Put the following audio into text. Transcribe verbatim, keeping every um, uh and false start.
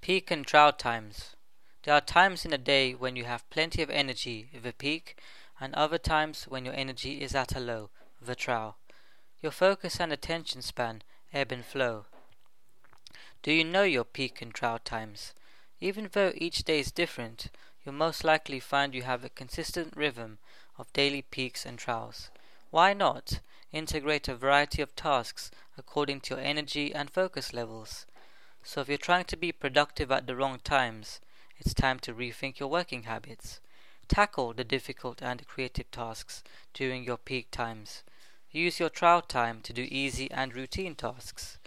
Peak and trial times. There are times in a day when you have plenty of energy with a peak, and other times when your energy is at a low with a trial. Your focus and attention span ebb and flow. Do you know your peak and trial times? Even though each day is different, you'll most likely find you have a consistent rhythm of daily peaks and trials. Why not integrate a variety of tasks according to your energy and focus levels? So if you're trying to be productive at the wrong times, it's time to rethink your working habits. Tackle the difficult and creative tasks during your peak times. Use your trial time to do easy and routine tasks.